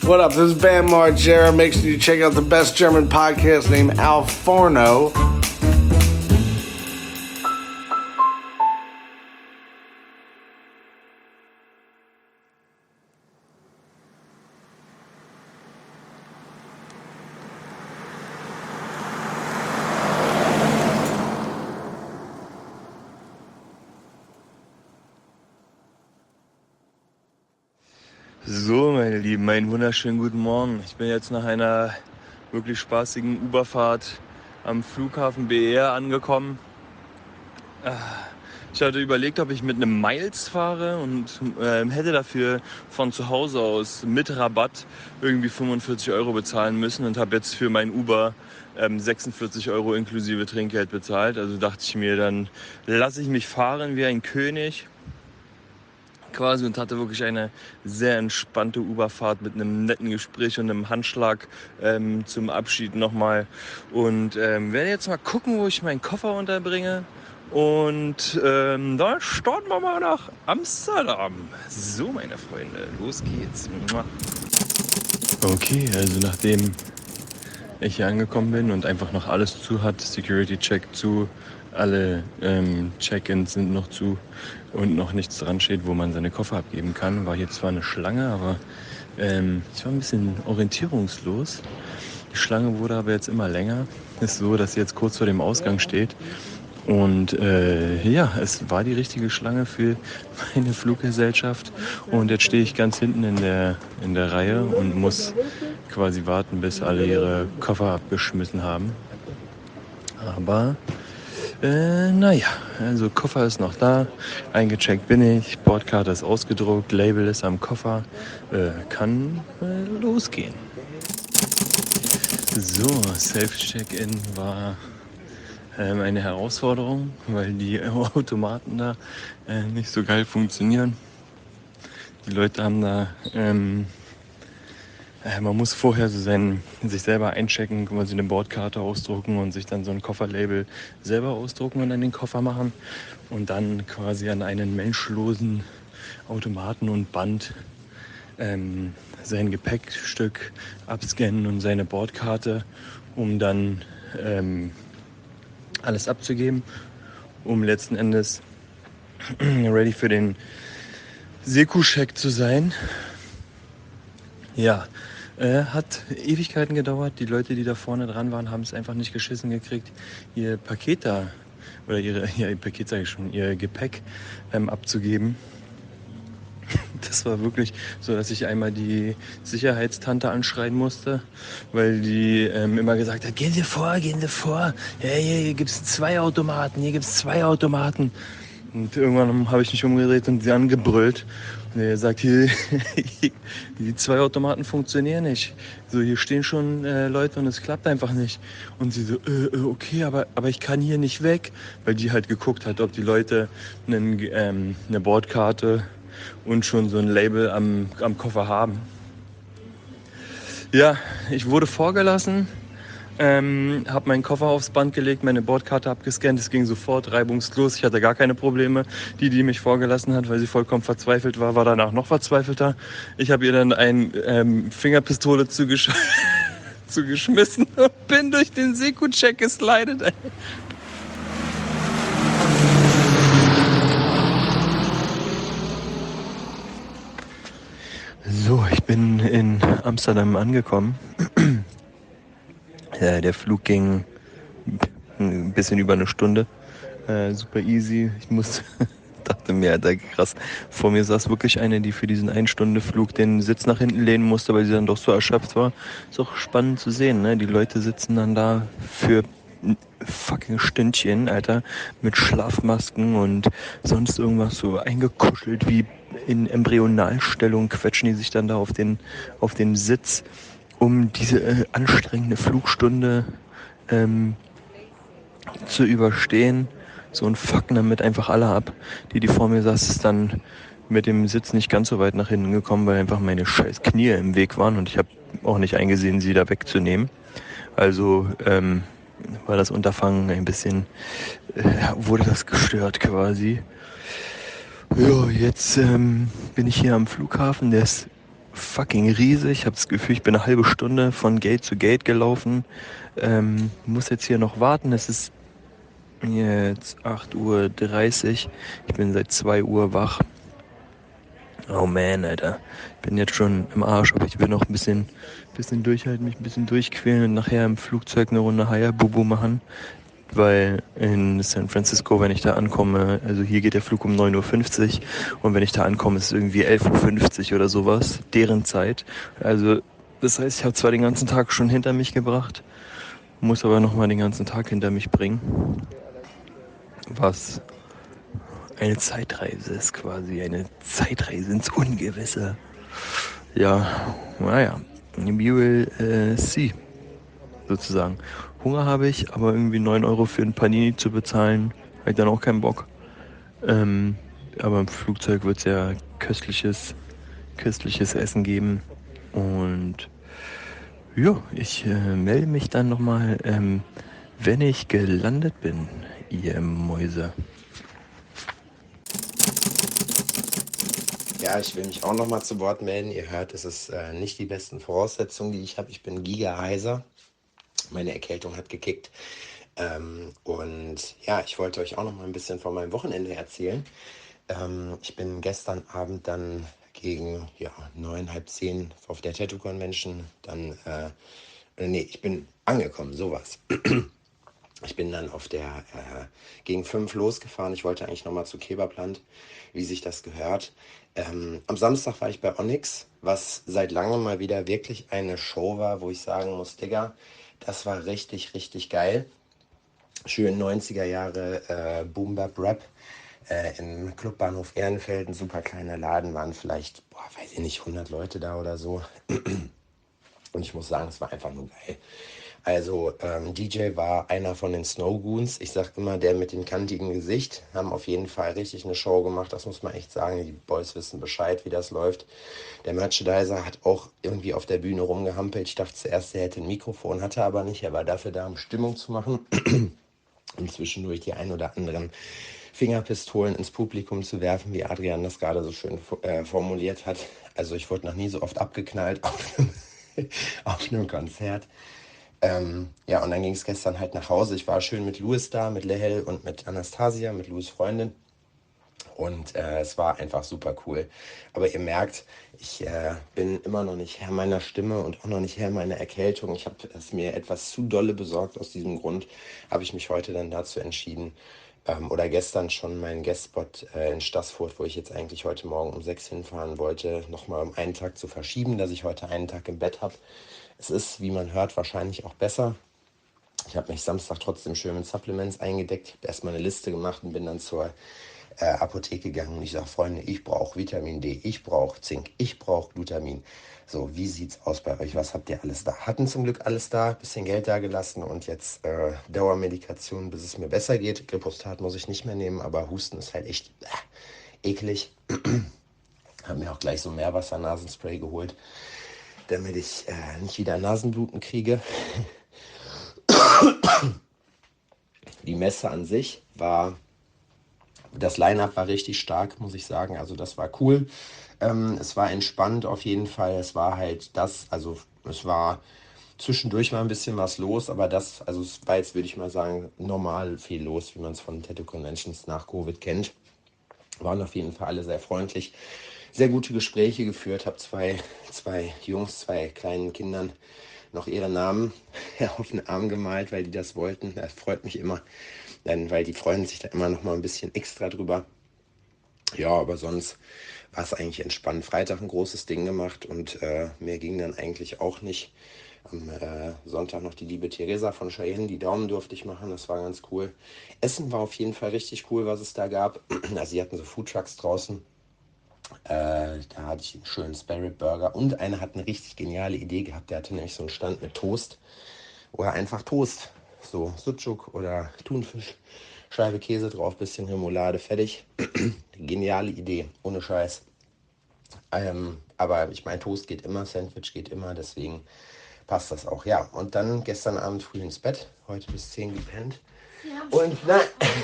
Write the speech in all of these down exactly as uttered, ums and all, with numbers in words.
What up? This is Bam Margera. Make sure you check out the best German podcast named Al Forno. So, meine Lieben, einen wunderschönen guten Morgen. Ich bin jetzt nach einer wirklich spaßigen Uberfahrt am Flughafen B E R angekommen. Ich hatte überlegt, ob ich mit einem Miles fahre und äh, hätte dafür von zu Hause aus mit Rabatt irgendwie fünfundvierzig Euro bezahlen müssen und habe jetzt für mein Uber ähm, sechsundvierzig Euro inklusive Trinkgeld bezahlt. Also dachte ich mir, dann lasse ich mich fahren wie ein König. Quasi und hatte wirklich eine sehr entspannte Uberfahrt mit einem netten Gespräch und einem Handschlag ähm, zum Abschied nochmal. Und ähm, werde jetzt mal gucken, wo ich meinen Koffer unterbringe. Und ähm, dann starten wir mal nach Amsterdam. So, meine Freunde, los geht's. Okay, also nachdem ich hier angekommen bin und einfach noch alles zu hat, Security-Check zu, alle ähm, Check-ins sind noch zu und noch nichts dran steht, wo man seine Koffer abgeben kann. War hier zwar eine Schlange, aber ähm, ich war ein bisschen orientierungslos. Die Schlange wurde aber jetzt immer länger. Ist so, dass sie jetzt kurz vor dem Ausgang steht. Und äh, ja, es war die richtige Schlange für meine Fluggesellschaft. Und jetzt stehe ich ganz hinten in der, in der Reihe und muss quasi warten, bis alle ihre Koffer abgeschmissen haben. Aber Äh, naja, also Koffer ist noch da, eingecheckt bin ich, Bordkarte ist ausgedruckt, Label ist am Koffer, äh, kann äh, losgehen. So, Self-Check-In war ähm, eine Herausforderung, weil die Automaten da äh, nicht so geil funktionieren. Die Leute haben da... Ähm, Man muss vorher so sein, sich selber einchecken, quasi eine Bordkarte ausdrucken und sich dann so ein Kofferlabel selber ausdrucken und an den Koffer machen und dann quasi an einen menschlosen Automaten und Band ähm, sein Gepäckstück abscannen und seine Bordkarte, um dann ähm, alles abzugeben, um letzten Endes ready für den Seku-Check zu sein. Ja, äh, hat Ewigkeiten gedauert. Die Leute, die da vorne dran waren, haben es einfach nicht geschissen gekriegt, ihr Paket da, oder ihre, ja, ihr Paket sage ich schon, ihr Gepäck ähm, abzugeben. Das war wirklich so, dass ich einmal die Sicherheitstante anschreien musste, weil die ähm, immer gesagt hat, gehen Sie vor, gehen Sie vor. Hey, hier, hier gibt es zwei Automaten, hier gibt es zwei Automaten. Und irgendwann habe ich mich umgedreht und sie angebrüllt. Und er sagt, hier, die zwei Automaten funktionieren nicht. So, hier stehen schon äh, Leute und es klappt einfach nicht. Und sie so, äh, okay, aber, aber ich kann hier nicht weg. Weil die halt geguckt hat, ob die Leute einen, ähm, eine Bordkarte und schon so ein Label am, am Koffer haben. Ja, ich wurde vorgelassen. Ähm, habe meinen Koffer aufs Band gelegt, meine Bordkarte abgescannt, es ging sofort reibungslos, ich hatte gar keine Probleme. Die, die mich vorgelassen hat, weil sie vollkommen verzweifelt war, war danach noch verzweifelter. Ich habe ihr dann eine ähm, Fingerpistole zugesch- zugeschmissen und bin durch den Seku-Check geslidet. Ey. So, ich bin in Amsterdam angekommen. Ja, der Flug ging ein bisschen über eine Stunde. Äh, super easy. Ich musste, dachte mir, Alter, krass. Vor mir saß wirklich eine, die für diesen Ein-Stunde-Flug den Sitz nach hinten lehnen musste, weil sie dann doch so erschöpft war. Ist auch spannend zu sehen, ne? Die Leute sitzen dann da für ein fucking Stündchen, Alter, mit Schlafmasken und sonst irgendwas so eingekuschelt wie in Embryonalstellung, quetschen die sich dann da auf den, auf den Sitz, um diese äh, anstrengende Flugstunde ähm, zu überstehen. So und fucken damit einfach alle ab. Die, die vor mir saß, ist dann mit dem Sitz nicht ganz so weit nach hinten gekommen, weil einfach meine scheiß Knie im Weg waren und ich habe auch nicht eingesehen, sie da wegzunehmen. Also ähm, war das Unterfangen ein bisschen, äh, wurde das gestört quasi. Ja, jetzt ähm, bin ich hier am Flughafen, der ist fucking riesig. Ich habe das Gefühl, ich bin eine halbe Stunde von Gate zu Gate gelaufen. Ähm, muss jetzt hier noch warten. Es ist jetzt acht Uhr dreißig. Ich bin seit zwei Uhr wach. Oh man, Alter. Bin jetzt schon im Arsch, aber ich will noch ein bisschen, bisschen durchhalten, mich ein bisschen durchquälen und nachher im Flugzeug eine Runde Hayabubu machen. Weil in San Francisco, wenn ich da ankomme, also hier geht der Flug um neun Uhr fünfzig und wenn ich da ankomme, ist es irgendwie elf Uhr fünfzig oder sowas, deren Zeit. Also das heißt, ich habe zwar den ganzen Tag schon hinter mich gebracht, muss aber nochmal den ganzen Tag hinter mich bringen, was eine Zeitreise ist quasi, eine Zeitreise ins Ungewisse. Ja, naja, we will uh, see, sozusagen. Hunger habe ich, aber irgendwie neun Euro für ein Panini zu bezahlen, habe ich dann auch keinen Bock. Ähm, aber im Flugzeug wird es ja köstliches, köstliches Essen geben. Und ja, ich äh, melde mich dann nochmal, ähm, wenn ich gelandet bin, ihr Mäuse. Ja, ich will mich auch nochmal zu Wort melden. Ihr hört, es ist äh, nicht die besten Voraussetzungen, die ich habe. Ich bin giga-heiser. Meine Erkältung hat gekickt. Ähm, und ja, ich wollte euch auch noch mal ein bisschen von meinem Wochenende erzählen. Ähm, ich bin gestern Abend dann gegen ja, neun, halb zehn auf der Tattoo Convention. Dann, äh, äh, nee, ich bin angekommen, sowas. Ich bin dann auf der äh, gegen fünf losgefahren. Ich wollte eigentlich nochmal zu Kebabland, wie sich das gehört. Ähm, am Samstag war ich bei Onyx, was seit langem mal wieder wirklich eine Show war, wo ich sagen muss, Digga, das war richtig, richtig geil. Schön neunziger Jahre äh, Boom Bap Rap äh, im Clubbahnhof Ehrenfeld. Ein super kleiner Laden, waren vielleicht, boah, weiß ich nicht, hundert Leute da oder so. Und ich muss sagen, es war einfach nur geil. Also ähm, D J war einer von den Snow Goons. Ich sag immer, der mit dem kantigen Gesicht. Haben auf jeden Fall richtig eine Show gemacht. Das muss man echt sagen. Die Boys wissen Bescheid, wie das läuft. Der Merchandiser hat auch irgendwie auf der Bühne rumgehampelt. Ich dachte zuerst, er hätte ein Mikrofon, hatte aber nicht. Er war dafür da, um Stimmung zu machen. Und zwischendurch die ein oder anderen Fingerpistolen ins Publikum zu werfen, wie Adrian das gerade so schön äh, formuliert hat. Also ich wurde noch nie so oft abgeknallt auf einem, auf einem Konzert. Ähm, ja, und dann ging es gestern halt nach Hause. Ich war schön mit Louis da, mit Lehel und mit Anastasia, mit Louis' Freundin. Und äh, es war einfach super cool. Aber ihr merkt, ich äh, bin immer noch nicht Herr meiner Stimme und auch noch nicht Herr meiner Erkältung. Ich habe es mir etwas zu dolle besorgt. Aus diesem Grund habe ich mich heute dann dazu entschieden, ähm, oder gestern schon meinen Guestspot äh, in Stassfurt, wo ich jetzt eigentlich heute Morgen um sechs hinfahren wollte, nochmal um einen Tag zu verschieben, dass ich heute einen Tag im Bett habe. Es ist, wie man hört, wahrscheinlich auch besser. Ich habe mich Samstag trotzdem schön mit Supplements eingedeckt. Ich habe erstmal eine Liste gemacht und bin dann zur äh, Apotheke gegangen. Und ich sage, Freunde, ich brauche Vitamin D, ich brauche Zink, ich brauche Glutamin. So, wie sieht's aus bei euch? Was habt ihr alles da? Hatten zum Glück alles da, bisschen Geld da gelassen und jetzt äh, Dauermedikation, bis es mir besser geht. Glyphosat muss ich nicht mehr nehmen, aber Husten ist halt echt äh, eklig. Habe mir auch gleich so Meerwasser-Nasenspray geholt, damit ich äh, nicht wieder Nasenbluten kriege. Die Messe an sich war, das Line-Up war richtig stark, muss ich sagen. Also das war cool. Ähm, es war entspannt auf jeden Fall. Es war halt das, also es war zwischendurch mal ein bisschen was los, aber das, also es war jetzt, würde ich mal sagen, normal viel los, wie man es von Tattoo Conventions nach Covid kennt. Waren auf jeden Fall alle sehr freundlich, sehr gute Gespräche geführt. Habe zwei, zwei Jungs, zwei kleinen Kindern noch ihre Namen auf den Arm gemalt, weil die das wollten. Das freut mich immer, denn, weil die freuen sich da immer noch mal ein bisschen extra drüber. Ja, aber sonst war es eigentlich entspannt. Freitag ein großes Ding gemacht und äh, mehr ging dann eigentlich auch nicht. Am äh, Sonntag noch die liebe Theresa von Cheyenne, die Daumen durfte ich machen, das war ganz cool. Essen war auf jeden Fall richtig cool, was es da gab. Also sie hatten so Foodtrucks draußen. Äh, da hatte ich einen schönen Spare Burger und einer hat eine richtig geniale Idee gehabt. Der hatte nämlich so einen Stand mit Toast oder einfach Toast. So Sucuk oder Thunfisch, Scheibe Käse drauf, bisschen Remoulade, fertig. Geniale Idee, ohne Scheiß. Ähm, aber ich meine, Toast geht immer, Sandwich geht immer, deswegen passt das auch. Ja, und dann gestern Abend früh ins Bett, heute bis zehn gepennt. Und na,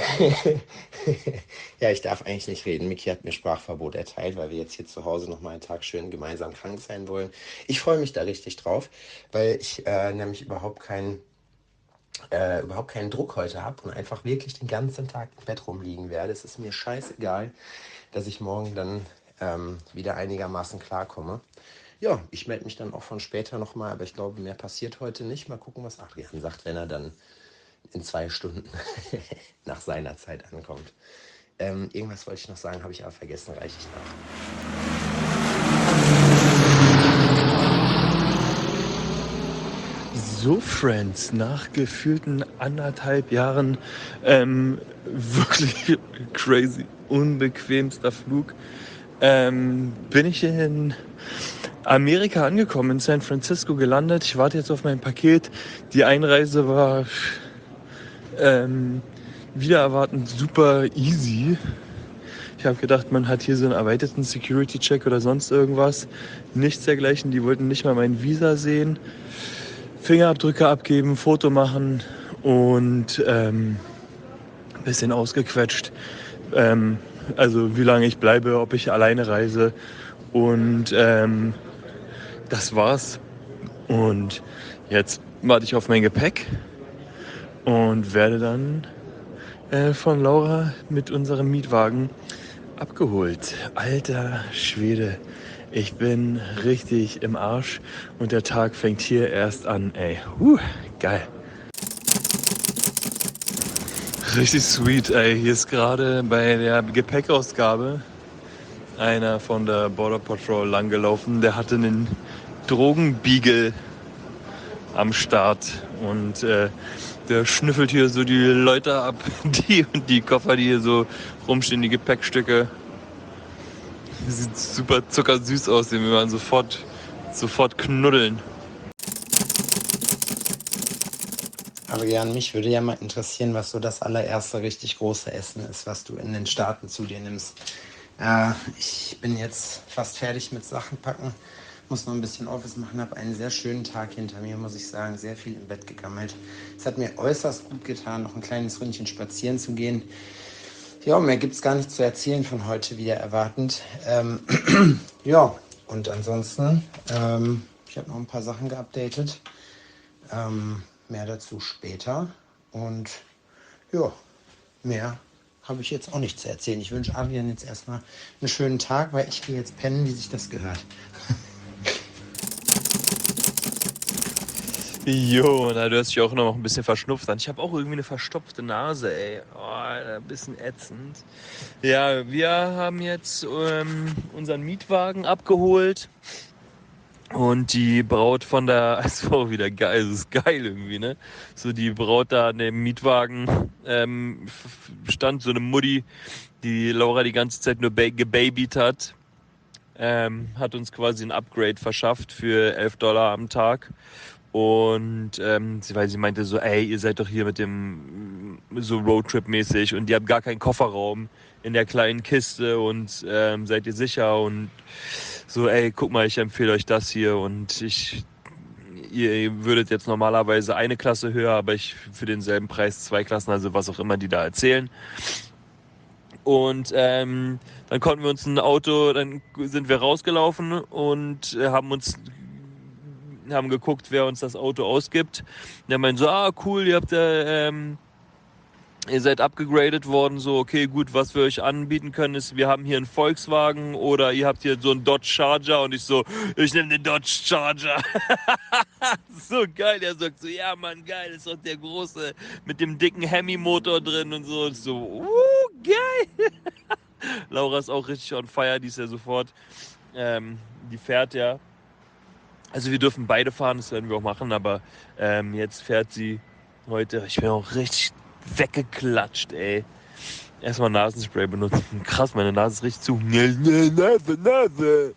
ja, ich darf eigentlich nicht reden. Miki hat mir Sprachverbot erteilt, weil wir jetzt hier zu Hause noch mal einen Tag schön gemeinsam krank sein wollen. Ich freue mich da richtig drauf, weil ich äh, nämlich überhaupt keinen äh, überhaupt keinen Druck heute habe und einfach wirklich den ganzen Tag im Bett rumliegen werde. Es ist mir scheißegal, dass ich morgen dann ähm, wieder einigermaßen klarkomme. Ja, ich melde mich dann auch von später nochmal, aber ich glaube, mehr passiert heute nicht. Mal gucken, was Adrian sagt, wenn er dann in zwei Stunden nach seiner Zeit ankommt. Ähm, irgendwas wollte ich noch sagen, habe ich aber vergessen, reiche ich nach. So, Friends, nach gefühlten anderthalb Jahren ähm, wirklich crazy, unbequemster Flug, ähm, bin ich in Amerika angekommen, in San Francisco gelandet. Ich warte jetzt auf mein Paket. Die Einreise war ähm, wieder erwartend super easy. Ich habe gedacht, man hat hier so einen erweiterten Security-Check oder sonst irgendwas. Nichts dergleichen. Die wollten nicht mal mein Visa sehen. Fingerabdrücke abgeben, Foto machen und ähm, ein bisschen ausgequetscht. Ähm, also wie lange ich bleibe, ob ich alleine reise. Und ähm, das war's. Und jetzt warte ich auf mein Gepäck und werde dann äh, von Laura mit unserem Mietwagen abgeholt. Alter Schwede. Ich bin richtig im Arsch und der Tag fängt hier erst an, ey. Uh, geil. Richtig sweet, ey. Hier ist gerade bei der Gepäckausgabe einer von der Border Patrol langgelaufen. Der hatte einen Drogenbeagle am Start und äh, der schnüffelt hier so die Leute ab, die und die Koffer, die hier so rumstehen, die Gepäckstücke. Sieht super zuckersüß aus, den will man sofort, sofort knuddeln. Adrian, mich würde ja mal interessieren, was so das allererste richtig große Essen ist, was du in den Staaten zu dir nimmst. Äh, ich bin jetzt fast fertig mit Sachen packen, muss noch ein bisschen Office machen, habe einen sehr schönen Tag hinter mir, muss ich sagen, sehr viel im Bett gegammelt. Es hat mir äußerst gut getan, noch ein kleines Ründchen spazieren zu gehen. Ja, mehr gibt es gar nicht zu erzählen von heute, wieder erwartend. Ähm, ja, und ansonsten, ähm, ich habe noch ein paar Sachen geupdatet. Ähm, mehr dazu später. Und ja, mehr habe ich jetzt auch nicht zu erzählen. Ich wünsche Adrian jetzt erstmal einen schönen Tag, weil ich gehe jetzt pennen, wie sich das gehört. Jo, na, du hörst dich auch noch ein bisschen verschnupft an. Ich habe auch irgendwie eine verstopfte Nase, ey. Oh, ein bisschen ätzend. Ja, wir haben jetzt ähm, unseren Mietwagen abgeholt. Und die Braut von der, es war auch wieder geil, es ist geil irgendwie, ne? So die Braut da an dem Mietwagen ähm, stand, so eine Mutti, die Laura die ganze Zeit nur ba- gebabyt hat. Ähm, hat uns quasi ein Upgrade verschafft für elf Dollar am Tag. Und ähm, sie, weil sie meinte so, ey, ihr seid doch hier mit dem so Roadtrip-mäßig und ihr habt gar keinen Kofferraum in der kleinen Kiste und ähm, seid ihr sicher? Und so, ey, guck mal, ich empfehle euch das hier und ich, ihr, ihr würdet jetzt normalerweise eine Klasse höher, aber ich für denselben Preis zwei Klassen, also was auch immer die da erzählen. Und ähm, dann konnten wir uns ein Auto, dann sind wir rausgelaufen und äh, haben uns haben geguckt, wer uns das Auto ausgibt. Der meint so, ah cool, ihr habt äh, ähm, ihr seid abgegradet worden, so okay, gut, was wir euch anbieten können ist, wir haben hier einen Volkswagen oder ihr habt hier so einen Dodge Charger und ich so, ich nehme den Dodge Charger. So geil, er sagt so, ja Mann, geil, ist doch der große mit dem dicken Hemi-Motor drin und so. Und so, uh, geil. Laura ist auch richtig on fire, die ist ja sofort, ähm, die fährt ja. Also wir dürfen beide fahren, das werden wir auch machen, aber ähm, jetzt fährt sie heute, ich bin auch richtig weggeklatscht, ey. Erstmal Nasenspray benutzen. Krass, meine Nase ist richtig zu. Nase, Nase.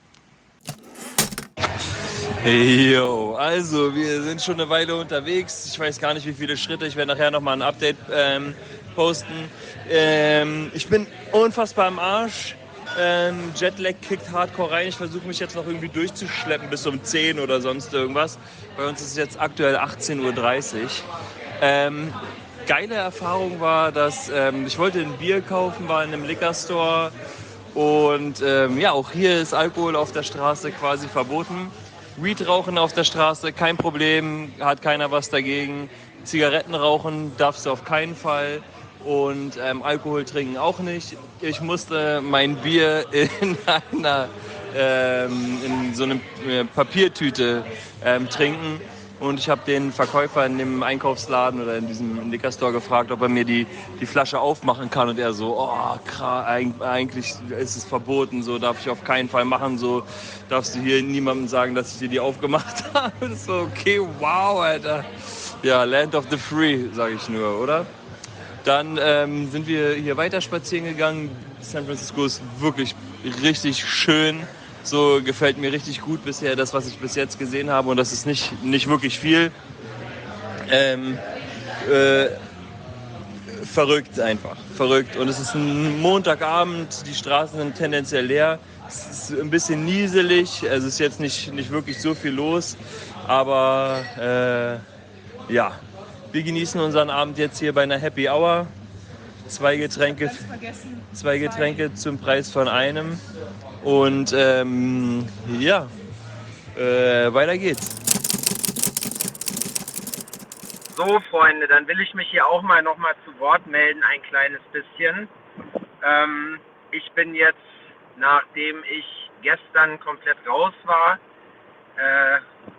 Jo, also wir sind schon eine Weile unterwegs. Ich weiß gar nicht, wie viele Schritte. Ich werde nachher nochmal ein Update ähm, posten. Ähm, ich bin unfassbar am Arsch. Ähm, Jetlag kickt hardcore rein. Ich versuche mich jetzt noch irgendwie durchzuschleppen bis um zehn oder sonst irgendwas. Bei uns ist es jetzt aktuell achtzehn Uhr dreißig. Ähm, geile Erfahrung war, dass ähm, ich wollte ein Bier kaufen, war in einem Liquor Store und ähm, ja, auch hier ist Alkohol auf der Straße quasi verboten. Weed rauchen auf der Straße, kein Problem, hat keiner was dagegen. Zigaretten rauchen darfst du auf keinen Fall und ähm, Alkohol trinken auch nicht. Ich musste mein Bier in einer ähm, in so einer äh, Papiertüte ähm, trinken. Und ich habe den Verkäufer in dem Einkaufsladen oder in diesem Liquor Store gefragt, ob er mir die, die Flasche aufmachen kann. Und er so, oh, krass, eigentlich ist es verboten, so darf ich auf keinen Fall machen, so darfst du hier niemandem sagen, dass ich dir die aufgemacht habe. So, okay, wow, Alter. Ja, Land of the Free, sage ich nur, oder? Dann ähm, sind wir hier weiter spazieren gegangen. San Francisco ist wirklich richtig schön. So gefällt mir richtig gut bisher, das, was ich bis jetzt gesehen habe. Und das ist nicht, nicht wirklich viel. Ähm, äh, verrückt einfach, verrückt. Und es ist ein Montagabend, die Straßen sind tendenziell leer. Es ist ein bisschen nieselig, also es ist jetzt nicht, nicht wirklich so viel los. Aber äh, ja, wir genießen unseren Abend jetzt hier bei einer Happy Hour. Zwei Getränke, zwei Getränke zum Preis von einem. Und ähm, ja, äh, weiter geht's. So, Freunde, dann will ich mich hier auch mal noch mal zu Wort melden, ein kleines bisschen. Ähm, ich bin jetzt, nachdem ich gestern komplett raus war, äh,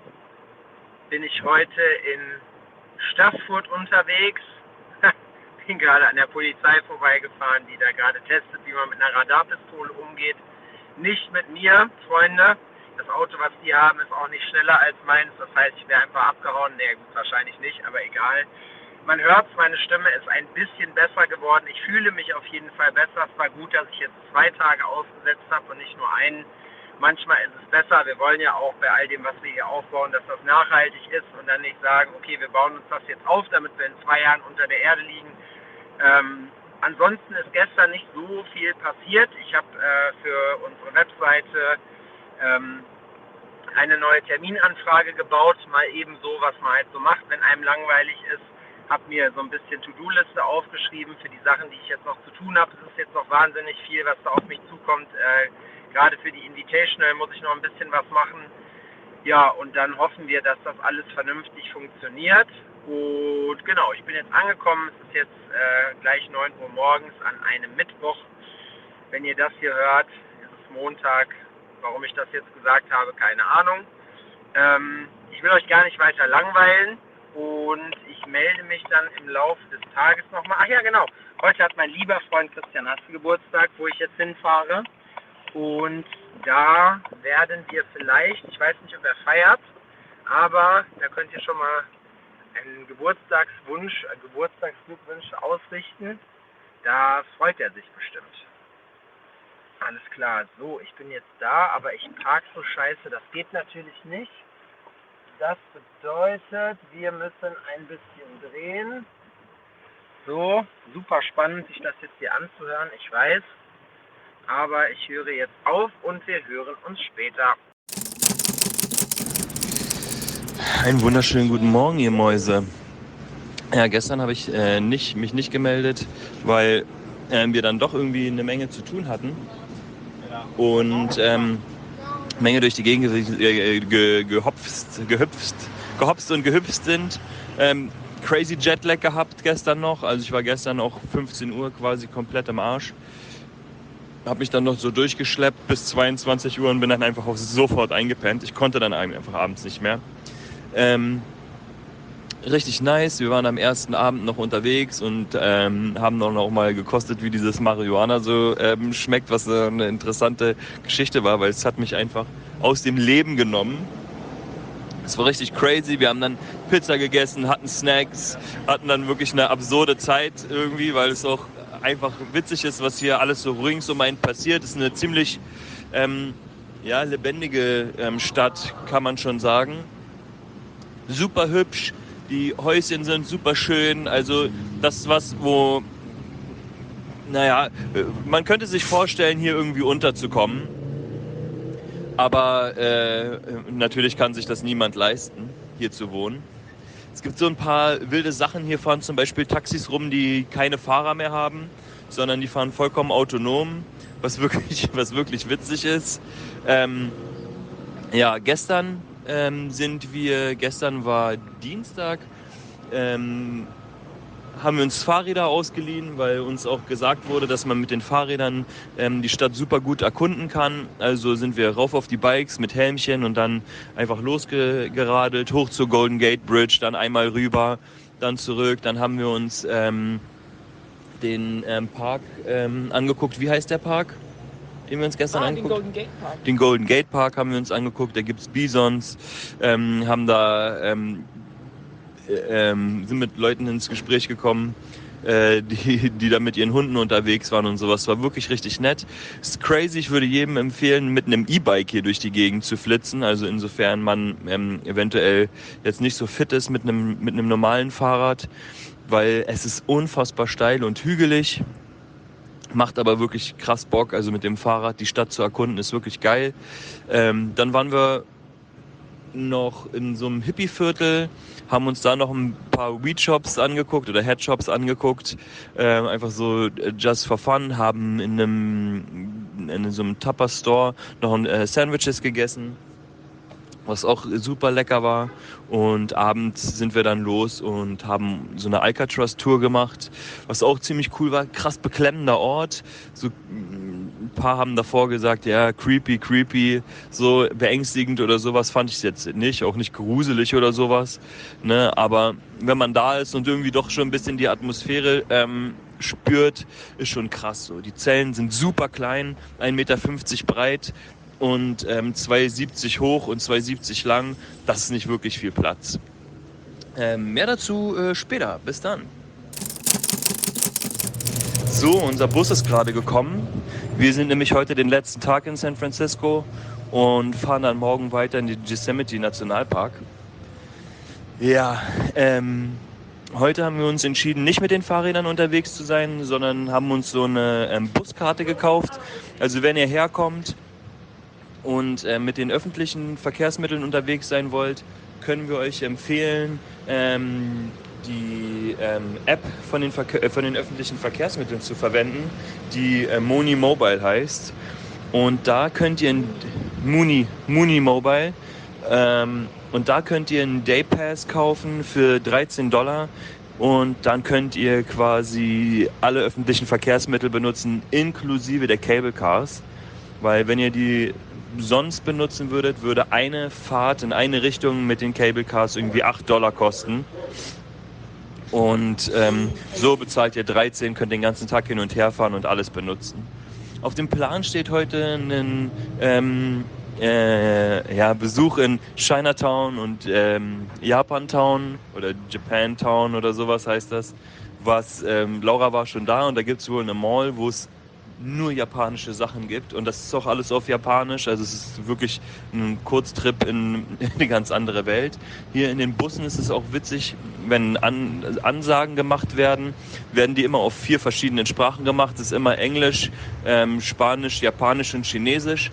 bin ich heute in Staffurt unterwegs. Bin gerade an der Polizei vorbeigefahren, die da gerade testet, wie man mit einer Radarpistole umgeht. Nicht mit mir, Freunde. Das Auto, was die haben, ist auch nicht schneller als meins. Das heißt, ich wäre einfach abgehauen. Nee, gut, wahrscheinlich nicht, aber egal. Man hört, meine Stimme ist ein bisschen besser geworden. Ich fühle mich auf jeden Fall besser. Es war gut, dass ich jetzt zwei Tage ausgesetzt habe und nicht nur einen. Manchmal ist es besser. Wir wollen ja auch bei all dem, was wir hier aufbauen, dass das nachhaltig ist und dann nicht sagen, okay, wir bauen uns das jetzt auf, damit wir in zwei Jahren unter der Erde liegen. Ähm, ansonsten ist gestern nicht so viel passiert. Ich habe äh, für unsere Webseite ähm, eine neue Terminanfrage gebaut, mal eben so, was man halt so macht, wenn einem langweilig ist. Habe mir so ein bisschen To-Do-Liste aufgeschrieben für die Sachen, die ich jetzt noch zu tun habe. Es ist jetzt noch wahnsinnig viel, was da auf mich zukommt. Äh, gerade für die Invitational muss ich noch ein bisschen was machen. Ja, und dann hoffen wir, dass das alles vernünftig funktioniert. Und genau, ich bin jetzt angekommen. Es ist jetzt äh, gleich neun Uhr morgens an einem Mittwoch. Wenn ihr das hier hört, ist es Montag. Warum ich das jetzt gesagt habe, keine Ahnung. Ähm, ich will euch gar nicht weiter langweilen und ich melde mich dann im Laufe des Tages nochmal. Ach ja, genau. Heute hat mein lieber Freund Christian Hasse Geburtstag, wo ich jetzt hinfahre. Und da werden wir vielleicht, ich weiß nicht, ob er feiert, aber da könnt ihr schon mal einen Geburtstagswunsch, einen Geburtstagsglückwunsch ausrichten. Da freut er sich bestimmt. Alles klar, so, ich bin jetzt da, aber ich park so scheiße, das geht natürlich nicht. Das bedeutet, wir müssen ein bisschen drehen. So, super spannend, sich das jetzt hier anzuhören, ich weiß. Aber ich höre jetzt auf und wir hören uns später. Einen wunderschönen guten Morgen, ihr Mäuse. Ja, gestern habe ich äh, nicht, mich nicht gemeldet, weil äh, wir dann doch irgendwie eine Menge zu tun hatten. Und ähm, Menge durch die Gegend ge- ge- gehopst, gehüpft, gehopst und gehüpft sind. Ähm, crazy Jetlag gehabt gestern noch. Also ich war gestern auch fünfzehn Uhr quasi komplett im Arsch. Habe mich dann noch so durchgeschleppt bis zweiundzwanzig Uhr und bin dann einfach auch sofort eingepennt. Ich konnte dann einfach abends nicht mehr. Ähm, richtig nice. Wir waren am ersten Abend noch unterwegs und ähm, haben dann noch mal gekostet, wie dieses Marihuana so ähm, schmeckt, was äh, eine interessante Geschichte war, weil es hat mich einfach aus dem Leben genommen. Es war richtig crazy. Wir haben dann Pizza gegessen, hatten Snacks, hatten dann wirklich eine absurde Zeit irgendwie, weil es auch einfach witzig ist, was hier alles so rings um einen passiert. Es ist eine ziemlich ähm, ja, lebendige ähm, Stadt, kann man schon sagen. Super hübsch, die Häuschen sind super schön. Also das ist was, wo, naja, man könnte sich vorstellen, hier irgendwie unterzukommen. Aber äh, natürlich kann sich das niemand leisten, hier zu wohnen. Es gibt so ein paar wilde Sachen. Hier fahren zum Beispiel Taxis rum, die keine Fahrer mehr haben, sondern die fahren vollkommen autonom, was wirklich, was wirklich witzig ist. Ähm, ja, gestern ähm, sind wir, gestern war Dienstag, ähm, haben wir uns Fahrräder ausgeliehen, weil uns auch gesagt wurde, dass man mit den Fahrrädern ähm, die Stadt super gut erkunden kann. Also sind wir rauf auf die Bikes mit Helmchen und dann einfach losgeradelt, hoch zur Golden Gate Bridge, dann einmal rüber, dann zurück. Dann haben wir uns ähm, den ähm, Park ähm, angeguckt. Wie heißt der Park, den wir uns gestern ah, angeguckt? Den Golden Gate Park. Den Golden Gate Park haben wir uns angeguckt. Da gibt's Bisons, ähm, haben da ähm, ähm, sind mit Leuten ins Gespräch gekommen, äh, die, die da mit ihren Hunden unterwegs waren und sowas. War wirklich richtig nett. Ist crazy. Ich würde jedem empfehlen, mit einem E-Bike hier durch die Gegend zu flitzen. Also insofern man ähm, eventuell jetzt nicht so fit ist mit einem mit einem normalen Fahrrad, weil es ist unfassbar steil und hügelig. Macht aber wirklich krass Bock. Also mit dem Fahrrad die Stadt zu erkunden ist wirklich geil. Ähm, dann waren wir noch in so einem Hippie-Viertel, haben uns da noch ein paar Weed-Shops angeguckt oder Head-Shops angeguckt, äh, einfach so just for fun, haben in einem in so einem Tupper-Store noch ein, äh, Sandwiches gegessen, was auch super lecker war, und abends sind wir dann los und haben so eine Alcatraz-Tour gemacht, was auch ziemlich cool war, krass beklemmender Ort, so ein paar haben davor gesagt, ja, creepy, creepy, so beängstigend oder sowas fand ich es jetzt nicht, auch nicht gruselig oder sowas, ne, aber wenn man da ist und irgendwie doch schon ein bisschen die Atmosphäre ähm, spürt, ist schon krass so. Die Zellen sind super klein, ein Meter fünfzig breit, und ähm, zwei Meter siebzig hoch und zwei Meter siebzig lang, das ist nicht wirklich viel Platz. Ähm, mehr dazu äh, später. Bis dann. So, unser Bus ist gerade gekommen. Wir sind nämlich heute den letzten Tag in San Francisco und fahren dann morgen weiter in den Yosemite Nationalpark. Ja, ähm... heute haben wir uns entschieden, nicht mit den Fahrrädern unterwegs zu sein, sondern haben uns so eine ähm, Buskarte gekauft. Also wenn ihr herkommt und äh, mit den öffentlichen Verkehrsmitteln unterwegs sein wollt, können wir euch empfehlen, ähm, die ähm, App von den, Verke- äh, von den öffentlichen Verkehrsmitteln zu verwenden, die äh, Moni Mobile heißt. Und da könnt ihr ein Muni, Muni Mobile, ähm, und da könnt ihr einen Day Pass kaufen für dreizehn Dollar. Und dann könnt ihr quasi alle öffentlichen Verkehrsmittel benutzen, inklusive der Cable Cars. Weil wenn ihr die sonst benutzen würdet, würde eine Fahrt in eine Richtung mit den Cable Cars irgendwie acht Dollar kosten. Und ähm, so bezahlt ihr dreizehn, könnt den ganzen Tag hin und her fahren und alles benutzen. Auf dem Plan steht heute ein ähm, äh, ja, Besuch in Chinatown und ähm, Japantown oder Japantown oder sowas heißt das. Was ähm, Laura war schon da, und da gibt es wohl eine Mall, wo es nur japanische Sachen gibt, und das ist auch alles auf Japanisch, also es ist wirklich ein Kurztrip in eine ganz andere Welt. Hier in den Bussen ist es auch witzig, wenn An- Ansagen gemacht werden, werden die immer auf vier verschiedenen Sprachen gemacht. Es ist immer Englisch, ähm, Spanisch, Japanisch und Chinesisch.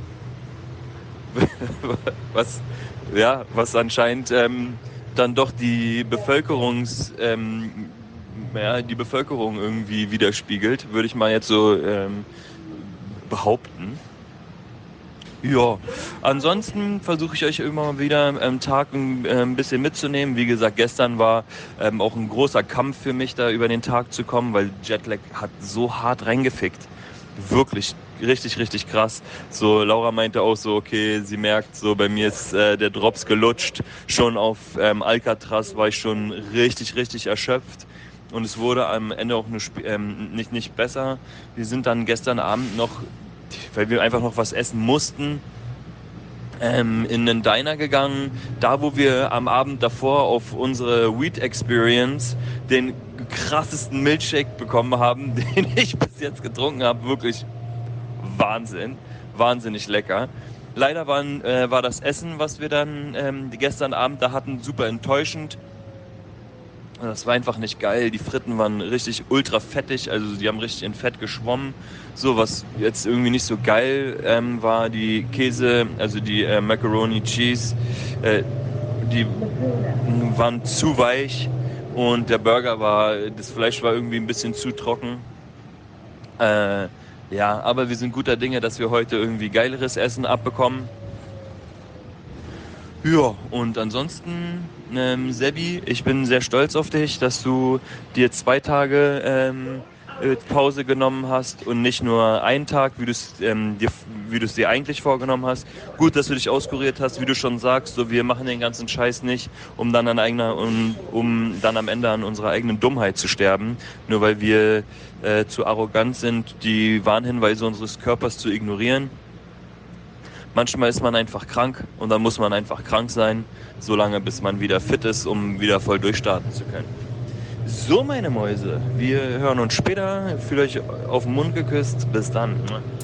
was, ja, was anscheinend ähm, dann doch die Bevölkerungs... Ähm, ja, die Bevölkerung irgendwie widerspiegelt, würde ich mal jetzt so ähm, behaupten. Ja, ansonsten versuche ich euch immer wieder am Tag ein, äh, ein bisschen mitzunehmen. Wie gesagt, gestern war ähm, auch ein großer Kampf für mich, da über den Tag zu kommen, weil Jetlag hat so hart reingefickt. Wirklich richtig, richtig krass. So, Laura meinte auch so, okay, sie merkt so, bei mir ist äh, der Drops gelutscht. Schon auf ähm, Alcatraz war ich schon richtig, richtig erschöpft. Und es wurde am Ende auch nur sp- ähm, nicht, nicht besser. Wir sind dann gestern Abend noch, weil wir einfach noch was essen mussten, ähm, in einen Diner gegangen. Da, wo wir am Abend davor auf unsere Weed Experience den krassesten Milkshake bekommen haben, den ich bis jetzt getrunken habe. Wirklich Wahnsinn. Wahnsinnig lecker. Leider waren, äh, war das Essen, was wir dann ähm, gestern Abend da hatten, super enttäuschend. Das war einfach nicht geil. Die Fritten waren richtig ultra fettig, also die haben richtig in Fett geschwommen. So, was jetzt irgendwie nicht so geil ähm, war, die Käse, also die äh, Macaroni Cheese, äh, die waren zu weich und der Burger war, das Fleisch war irgendwie ein bisschen zu trocken. Äh, ja, aber wir sind guter Dinge, dass wir heute irgendwie geileres Essen abbekommen. Ja, und ansonsten, ähm, Sebi, ich bin sehr stolz auf dich, dass du dir zwei Tage ähm, äh, Pause genommen hast und nicht nur einen Tag, wie du es ähm, dir, wie du es dir eigentlich vorgenommen hast. Gut, dass du dich auskuriert hast, wie du schon sagst, so wir machen den ganzen Scheiß nicht, um dann an eigener, um, um dann am Ende an unserer eigenen Dummheit zu sterben, nur weil wir äh, zu arrogant sind, die Warnhinweise unseres Körpers zu ignorieren. Manchmal ist man einfach krank und dann muss man einfach krank sein, solange bis man wieder fit ist, um wieder voll durchstarten zu können. So, meine Mäuse, wir hören uns später. Fühlt euch auf den Mund geküsst. Bis dann.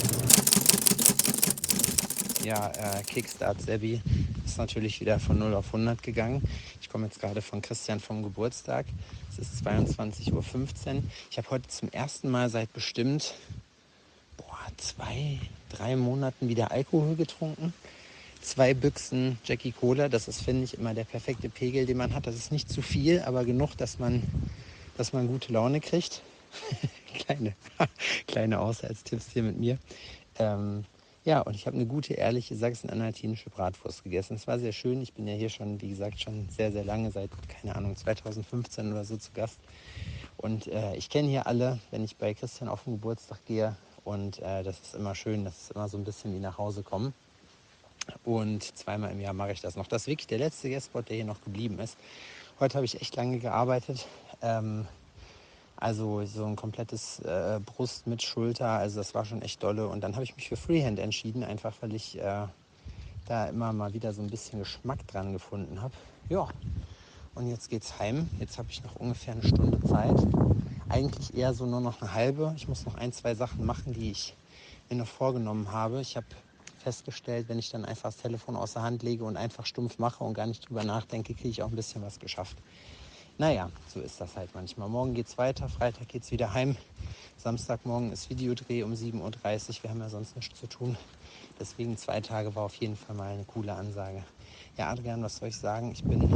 Ja, äh, Kickstart Sebi ist natürlich wieder von null auf hundert gegangen. Ich komme jetzt gerade von Christian vom Geburtstag. Es ist zweiundzwanzig Uhr fünfzehn. Ich habe heute zum ersten Mal seit bestimmt boah, zwei, drei Monaten wieder Alkohol getrunken. Zwei Büchsen Jackie Cola, das ist, finde ich, immer der perfekte Pegel, den man hat. Das ist nicht zu viel, aber genug, dass man, dass man gute Laune kriegt. kleine, kleine Haushaltstipps hier mit mir. Ähm, ja, und ich habe eine gute, ehrliche sachsen-anhaltinische Bratwurst gegessen. Es war sehr schön. Ich bin ja hier schon, wie gesagt, schon sehr, sehr lange, seit, keine Ahnung, zweitausendfünfzehn oder so zu Gast. Und äh, ich kenne hier alle, wenn ich bei Christian auf den Geburtstag gehe. Und äh, das ist immer schön, das ist immer so ein bisschen wie nach Hause kommen. Und zweimal im Jahr mache ich das noch. Das ist wirklich der letzte Guestspot, der hier noch geblieben ist. Heute habe ich echt lange gearbeitet. Ähm, also so ein komplettes äh, Brust mit Schulter. Also das war schon echt dolle. Und dann habe ich mich für Freehand entschieden, einfach weil ich äh, da immer mal wieder so ein bisschen Geschmack dran gefunden habe. Ja, und jetzt geht's heim. Jetzt habe ich noch ungefähr eine Stunde Zeit. Eigentlich eher so nur noch eine halbe. Ich muss noch ein, zwei Sachen machen, die ich mir noch vorgenommen habe. Ich habe festgestellt, wenn ich dann einfach das Telefon aus der Hand lege und einfach stumpf mache und gar nicht drüber nachdenke, kriege ich auch ein bisschen was geschafft. Naja, so ist das halt manchmal. Morgen geht's weiter, Freitag geht's wieder heim. Samstagmorgen ist Videodreh um sieben Uhr dreißig. Wir haben ja sonst nichts zu tun. Deswegen zwei Tage war auf jeden Fall mal eine coole Ansage. Ja, Adrian, was soll ich sagen? Ich bin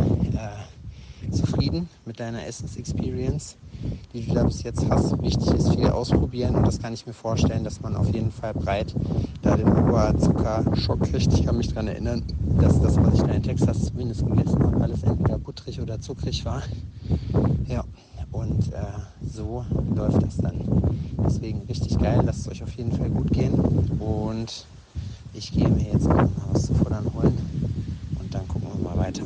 äh, zufrieden mit deiner Essensexperience, die du da bis jetzt hast. Wichtig ist viel ausprobieren und das kann ich mir vorstellen, dass man auf jeden Fall breit da den Zuckerschock kriegt. Ich kann mich daran erinnern, dass das, was ich da in Texas zumindest gegessen habe, alles entweder butterig oder zuckrig war. Ja, und äh, so läuft das dann. Deswegen richtig geil, lasst es euch auf jeden Fall gut gehen und ich gehe mir jetzt auch mal was zu futtern holen und dann gucken wir mal weiter.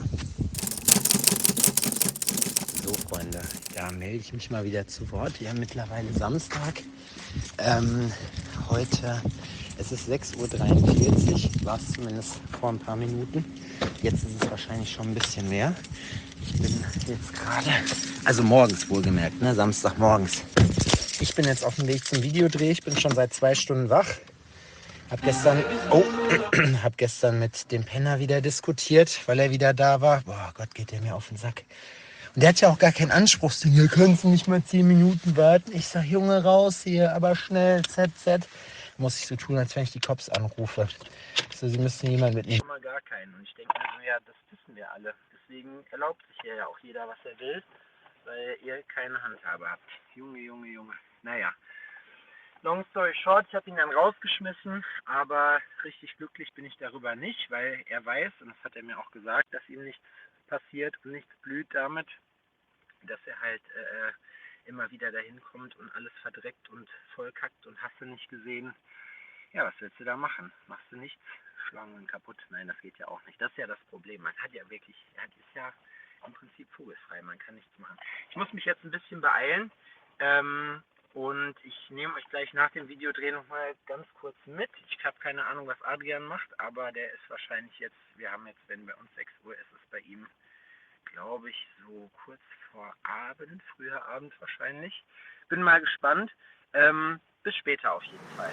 So, Freunde, da melde ich mich mal wieder zu Wort. Wir haben mittlerweile Samstag. Ähm, heute, es ist sechs Uhr dreiundvierzig, war es zumindest vor ein paar Minuten. Jetzt ist es wahrscheinlich schon ein bisschen mehr. Ich bin jetzt gerade, also morgens wohlgemerkt, ne, Samstagmorgens. Ich bin jetzt auf dem Weg zum Videodreh. Ich bin schon seit zwei Stunden wach. Hab gestern, oh, hab gestern mit dem Penner wieder diskutiert, weil er wieder da war. Boah Gott, geht der mir auf den Sack. Und der hat ja auch gar keinen Anspruchsding. Hier können Sie nicht mal zehn Minuten warten. Ich sag, Junge, raus hier, aber schnell, Z Z. Muss ich so tun, als wenn ich die Cops anrufe. So, Sie müssen jemanden mitnehmen. Immer gar keinen. Und ich denke mir so, ja, das wissen wir alle. Deswegen erlaubt sich hier ja auch jeder, was er will, weil ihr keine Handhabe habt. Junge, Junge, Junge. Naja. Long story short, ich habe ihn dann rausgeschmissen, aber richtig glücklich bin ich darüber nicht, weil er weiß, und das hat er mir auch gesagt, dass ihm nichts passiert und nichts blüht damit, dass er halt äh, immer wieder dahin kommt und alles verdreckt und vollkackt und hast du nicht gesehen. Ja, was willst du da machen? Machst du nichts? Schlangen kaputt? Nein, das geht ja auch nicht. Das ist ja das Problem. Man hat ja wirklich, er ist ja im Prinzip vogelfrei, man kann nichts machen. Ich muss mich jetzt ein bisschen beeilen. Ähm, Und ich nehme euch gleich nach dem Videodreh nochmal ganz kurz mit. Ich habe keine Ahnung, was Adrian macht, aber der ist wahrscheinlich jetzt, wir haben jetzt, wenn bei uns sechs Uhr ist, ist es bei ihm, glaube ich, so kurz vor Abend, früher Abend wahrscheinlich. Bin mal gespannt. Ähm, bis später auf jeden Fall.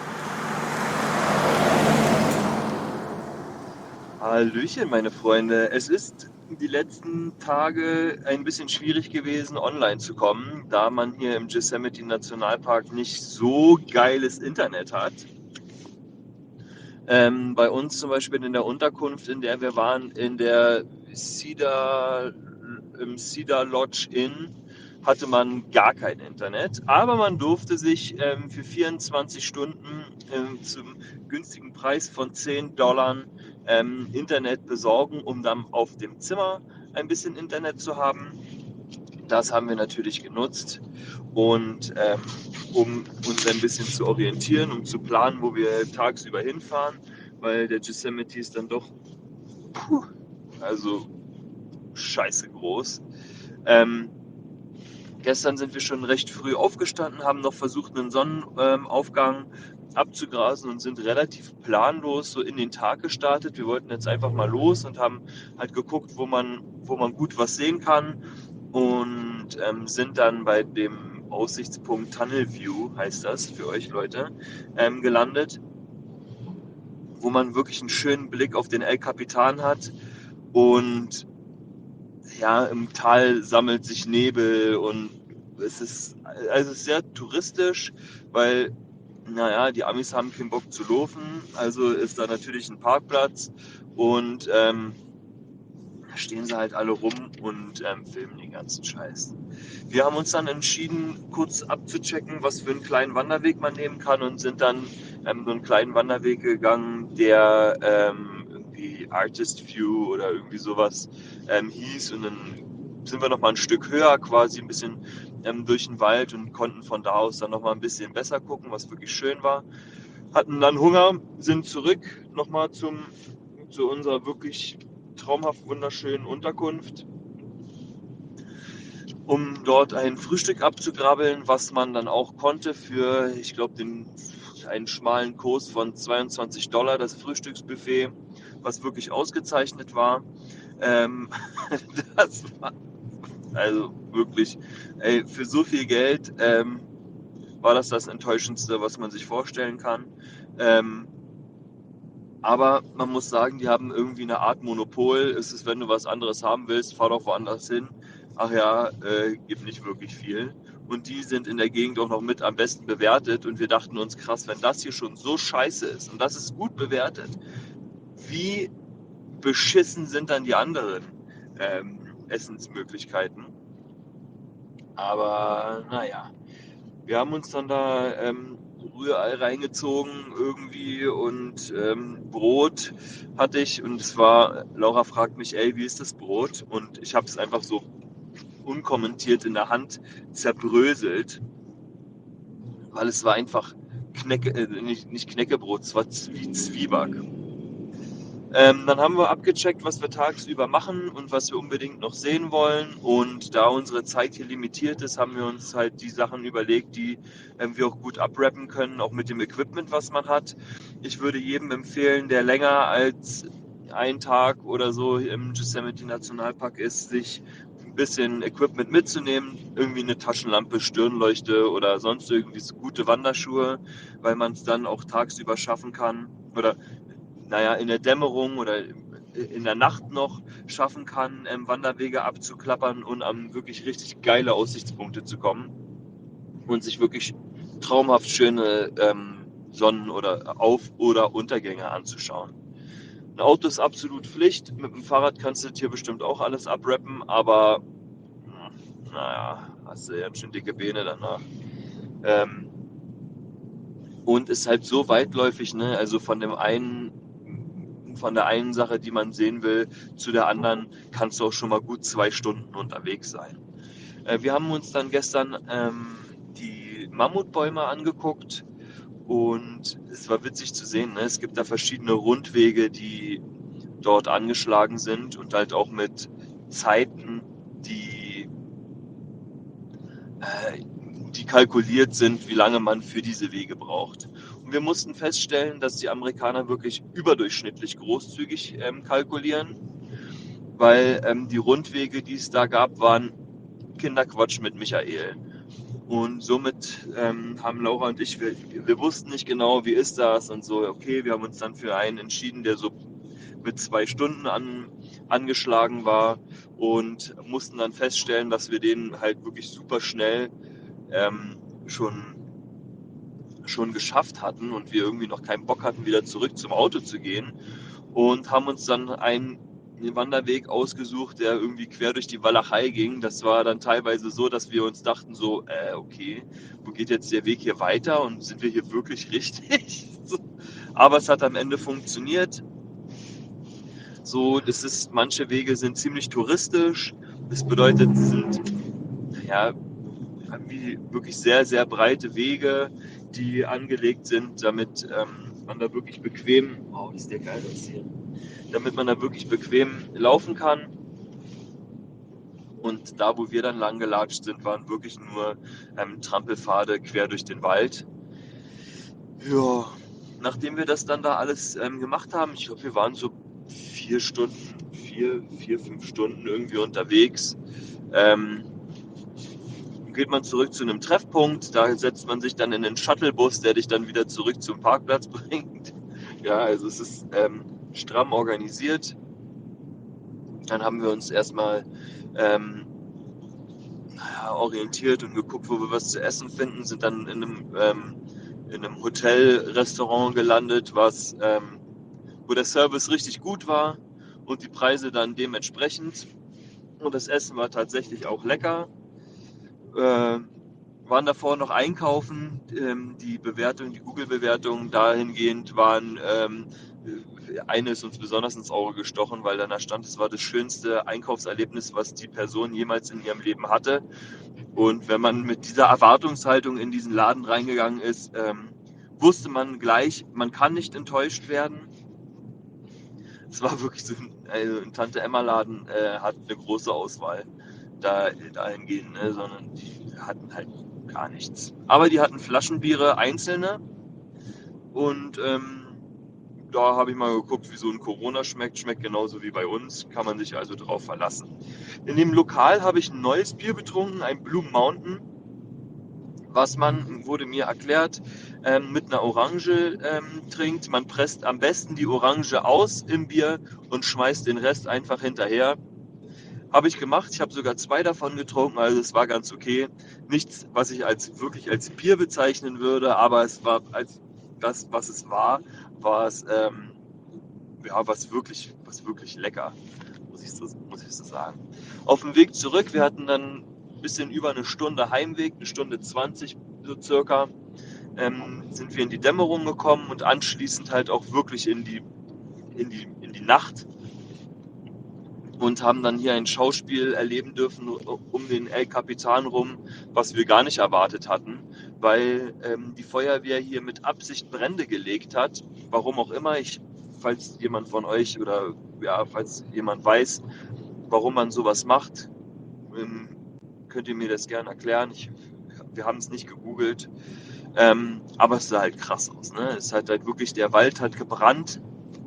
Hallöchen, meine Freunde. Es ist die letzten Tage ein bisschen schwierig gewesen, online zu kommen, da man hier im Yosemite Nationalpark nicht so geiles Internet hat. Ähm, bei uns zum Beispiel in der Unterkunft, in der wir waren, in der Cedar, im Cedar Lodge Inn, hatte man gar kein Internet, aber man durfte sich ähm, für vierundzwanzig Stunden ähm, zum günstigen Preis von zehn Dollar ähm, Internet besorgen, um dann auf dem Zimmer ein bisschen Internet zu haben. Das haben wir natürlich genutzt und ähm, um uns ein bisschen zu orientieren, um zu planen, wo wir tagsüber hinfahren, weil der Yosemite ist dann doch, puh, also scheiße groß. Ähm, gestern sind wir schon recht früh aufgestanden, haben noch versucht, einen Sonnenaufgang abzugrasen und sind relativ planlos so in den Tag gestartet. Wir wollten jetzt einfach mal los und haben halt geguckt, wo man, wo man gut was sehen kann. Und ähm, sind dann bei dem Aussichtspunkt Tunnel View, heißt das für euch Leute, ähm, gelandet, wo man wirklich einen schönen Blick auf den El Capitan hat. Und ja, im Tal sammelt sich Nebel und es ist, also es ist sehr touristisch, weil, naja, die Amis haben keinen Bock zu laufen, also ist da natürlich ein Parkplatz und ähm, da stehen sie halt alle rum und ähm, filmen den ganzen Scheiß. Wir haben uns dann entschieden, kurz abzuchecken, was für einen kleinen Wanderweg man nehmen kann und sind dann ähm, so einen kleinen Wanderweg gegangen, der ähm, irgendwie Artist View oder irgendwie sowas ähm, hieß. Und dann sind wir noch mal ein Stück höher, quasi ein bisschen ähm, durch den Wald und konnten von da aus dann noch mal ein bisschen besser gucken, was wirklich schön war. Hatten dann Hunger, sind zurück noch mal zum, zu unserer wirklich traumhaft wunderschönen Unterkunft, um dort ein Frühstück abzugrabbeln, was man dann auch konnte für, ich glaube, den einen schmalen Kurs von zweiundzwanzig Dollar, das Frühstücksbuffet, was wirklich ausgezeichnet war. Ähm, das war also wirklich, ey, für so viel Geld ähm, war das das Enttäuschendste, was man sich vorstellen kann. Ähm, aber man muss sagen, die haben irgendwie eine Art Monopol. Es ist, wenn du was anderes haben willst, fahr doch woanders hin. Ach ja, äh, gibt nicht wirklich viel. Und die sind in der Gegend auch noch mit am besten bewertet. Und wir dachten uns, krass, wenn das hier schon so scheiße ist und das ist gut bewertet, wie beschissen sind dann die anderen ähm, Essensmöglichkeiten? Aber naja, wir haben uns dann da ähm, Rührei reingezogen irgendwie und ähm, Brot hatte ich und es war, Laura fragt mich, ey, wie ist das Brot? Und ich habe es einfach so unkommentiert in der Hand zerbröselt, weil es war einfach Knecke, äh, nicht, nicht Knäckebrot, es war wie Zwieback. Ähm, dann haben wir abgecheckt, was wir tagsüber machen und was wir unbedingt noch sehen wollen. Und da unsere Zeit hier limitiert ist, haben wir uns halt die Sachen überlegt, die ähm, wir auch gut abrappen können, auch mit dem Equipment, was man hat. Ich würde jedem empfehlen, der länger als einen Tag oder so im Yosemite Nationalpark ist, sich ein bisschen Equipment mitzunehmen. Irgendwie eine Taschenlampe, Stirnleuchte oder sonst irgendwie so gute Wanderschuhe, weil man es dann auch tagsüber schaffen kann. Oder naja, in der Dämmerung oder in der Nacht noch schaffen kann, ähm, Wanderwege abzuklappern und an wirklich richtig geile Aussichtspunkte zu kommen und sich wirklich traumhaft schöne ähm, Sonnen- oder Auf- oder Untergänge anzuschauen. Ein Auto ist absolut Pflicht, mit dem Fahrrad kannst du hier bestimmt auch alles abrappen, aber naja, hast du ja schon dicke Beine danach. Ähm, und ist halt so weitläufig, ne? Also von dem einen von der einen Sache, die man sehen will, zu der anderen kannst du auch schon mal gut zwei Stunden unterwegs sein. Äh, wir haben uns dann gestern ähm, die Mammutbäume angeguckt und es war witzig zu sehen. Ne? Es gibt da verschiedene Rundwege, die dort angeschlagen sind und halt auch mit Zeiten, die, äh, die kalkuliert sind, wie lange man für diese Wege braucht. Und wir mussten feststellen, dass die Amerikaner wirklich überdurchschnittlich großzügig ähm, kalkulieren, weil ähm, die Rundwege, die es da gab, waren Kinderquatsch mit Michael. Und somit ähm, haben Laura und ich, wir, wir wussten nicht genau, wie ist das und so, okay, wir haben uns dann für einen entschieden, der so mit zwei Stunden an, angeschlagen war und mussten dann feststellen, dass wir den halt wirklich super schnell ähm, schon schon geschafft hatten und wir irgendwie noch keinen Bock hatten, wieder zurück zum Auto zu gehen und haben uns dann einen Wanderweg ausgesucht, der irgendwie quer durch die Walachei ging. Das war dann teilweise so, dass wir uns dachten so, äh, okay, wo geht jetzt der Weg hier weiter und sind wir hier wirklich richtig? Aber es hat am Ende funktioniert. So, das ist, manche Wege sind ziemlich touristisch. Das bedeutet, es sind ja wie wirklich sehr, sehr breite Wege, die angelegt sind, damit ähm, man da wirklich bequem, oh, ist der geil aus hier, damit man da wirklich bequem laufen kann. Und da, wo wir dann lang gelatscht sind, waren wirklich nur ähm, Trampelpfade quer durch den Wald. Ja, nachdem wir das dann da alles ähm, gemacht haben, ich glaube, wir waren so vier Stunden, vier, vier, fünf Stunden irgendwie unterwegs. Ähm, geht man zurück zu einem Treffpunkt, da setzt man sich dann in einen Shuttlebus, der dich dann wieder zurück zum Parkplatz bringt. Ja, also es ist ähm, stramm organisiert. Dann haben wir uns erstmal ähm, naja, orientiert und geguckt, wo wir was zu essen finden, sind dann in einem, ähm, in einem Hotel-Restaurant gelandet, was, ähm, wo der Service richtig gut war und die Preise dann dementsprechend. Und das Essen war tatsächlich auch lecker. Äh, waren davor noch einkaufen, ähm, die Bewertung, die Google-Bewertungen dahingehend waren, ähm, eine ist uns besonders ins Auge gestochen, weil danach stand, es war das schönste Einkaufserlebnis, was die Person jemals in ihrem Leben hatte. Und wenn man mit dieser Erwartungshaltung in diesen Laden reingegangen ist, ähm, wusste man gleich, man kann nicht enttäuscht werden. Es war wirklich so, also ein Tante-Emma-Laden äh, hat eine große Auswahl da, dahingehend, ne, sondern die hatten halt gar nichts. Aber die hatten Flaschenbiere, einzelne. Und ähm, da habe ich mal geguckt, wie so ein Corona schmeckt. Schmeckt genauso wie bei uns, kann man sich also drauf verlassen. In dem Lokal habe ich ein neues Bier getrunken, ein Blue Mountain, was man, wurde mir erklärt, ähm, mit einer Orange ähm, trinkt. Man presst am besten die Orange aus im Bier und schmeißt den Rest einfach hinterher. Habe ich gemacht. Ich habe sogar zwei davon getrunken, also es war ganz okay. Nichts, was ich als wirklich als Bier bezeichnen würde, aber es war als das, was es war, war es ähm, ja was wirklich, was wirklich lecker, muss ich so, muss ich so sagen. Auf dem Weg zurück, wir hatten dann ein bisschen über eine Stunde Heimweg, eine Stunde zwanzig so circa, ähm, sind wir in die Dämmerung gekommen und anschließend halt auch wirklich in die in die in die Nacht. Und haben dann hier ein Schauspiel erleben dürfen um den El Capitan rum, was wir gar nicht erwartet hatten, weil ähm, die Feuerwehr hier mit Absicht Brände gelegt hat. Warum auch immer, ich, falls jemand von euch oder ja, falls jemand weiß, warum man sowas macht, ähm, könnt ihr mir das gerne erklären. Ich, wir haben es nicht gegoogelt, ähm, aber es sah halt krass aus. Ne? Es hat halt wirklich, der Wald hat gebrannt.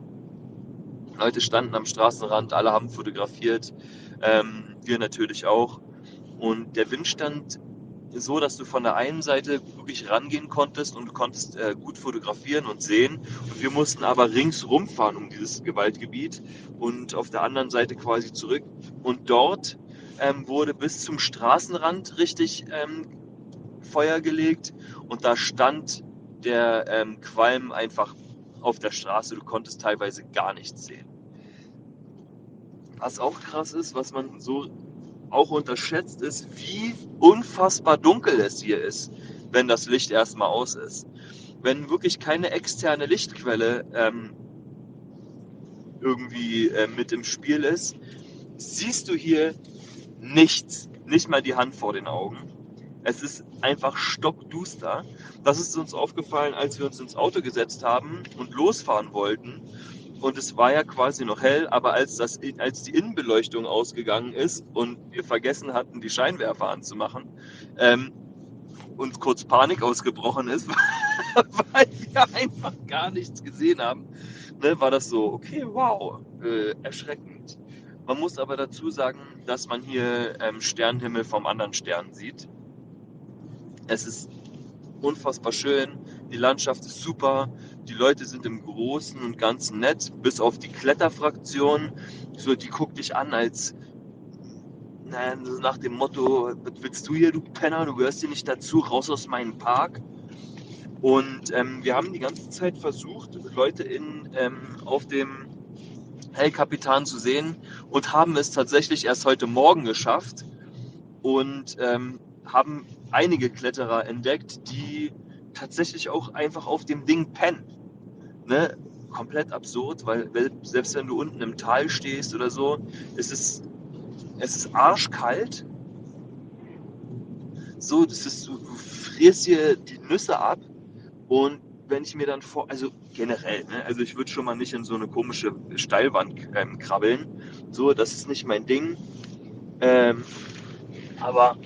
Leute standen am Straßenrand, alle haben fotografiert, ähm, wir natürlich auch. Und der Wind stand so, dass du von der einen Seite wirklich rangehen konntest und du konntest äh, gut fotografieren und sehen. Und wir mussten aber ringsrum fahren um dieses Gewaltgebiet und auf der anderen Seite quasi zurück. Und dort ähm, wurde bis zum Straßenrand richtig ähm, Feuer gelegt und da stand der ähm, Qualm einfach auf der Straße, du konntest teilweise gar nichts sehen. Was auch krass ist, was man so auch unterschätzt, ist, wie unfassbar dunkel es hier ist, wenn das Licht erstmal aus ist. Wenn wirklich keine externe Lichtquelle ähm, irgendwie äh, mit im Spiel ist, siehst du hier nichts, nicht mal die Hand vor den Augen. Es ist einfach stockduster. Das ist uns aufgefallen, als wir uns ins Auto gesetzt haben und losfahren wollten. Und es war ja quasi noch hell, aber als, das, als die Innenbeleuchtung ausgegangen ist und wir vergessen hatten, die Scheinwerfer anzumachen, ähm, und kurz Panik ausgebrochen ist, weil wir einfach gar nichts gesehen haben, ne, war das so, okay, wow, äh, erschreckend. Man muss aber dazu sagen, dass man hier ähm, Sternenhimmel vom anderen Stern sieht. Es ist unfassbar schön, die Landschaft ist super, die Leute sind im Großen und Ganzen nett, bis auf die Kletterfraktion, so, die guckt dich an als, naja, so nach dem Motto, was willst du hier, du Penner, du gehörst hier nicht dazu, raus aus meinem Park. Und ähm, wir haben die ganze Zeit versucht, Leute in, ähm, auf dem El Capitan zu sehen und haben es tatsächlich erst heute Morgen geschafft und ähm, haben einige Kletterer entdeckt, die tatsächlich auch einfach auf dem Ding pennen. Ne? Komplett absurd, weil selbst wenn du unten im Tal stehst oder so, es ist, es ist arschkalt. So, das ist, du, du frierst hier die Nüsse ab und wenn ich mir dann vor, also generell, ne, also ich würde schon mal nicht in so eine komische Steilwand ähm, krabbeln, so, das ist nicht mein Ding, ähm, aber